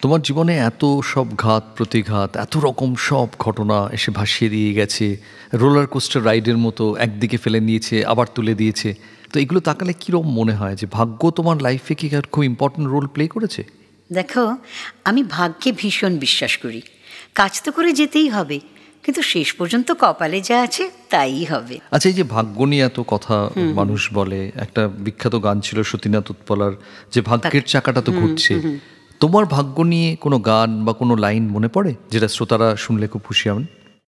তোমার জীবনে এত সব ঘাত প্রতিঘাত, এত রকম সব ঘটনা এসে ভাসিয়ে দিয়ে গেছে, রোলার কোস্টার রাইডের মতো একদিকে ফেলে নিয়েছে আবার তুলে দিয়েছে। তো এগুলো তাকালে কীরকম মনে হয় যে ভাগ্য তোমার লাইফে কি আর খুব ইম্পর্টেন্ট রোল প্লে করেছে? দেখো, আমি ভাগ্যে ভীষণ বিশ্বাস করি। কাজ তো করে যেতেই হবে, কিন্তু শেষ পর্যন্ত কপালে যা আছে তাই হবে। আচ্ছা, এই যে ভাগ্য নিয়ে এত কথা মানুষ বলে, একটা বিখ্যাত গান ছিল সতীনাথ উৎপলার, যে ভাগ্যের চাকাটা তো ঘুরছে। তোমার ভাগ্য নিয়ে কোনো গান বা কোনো লাইন মনে পড়ে যেটা শ্রোতারা শুনলে খুব খুশি হবেন?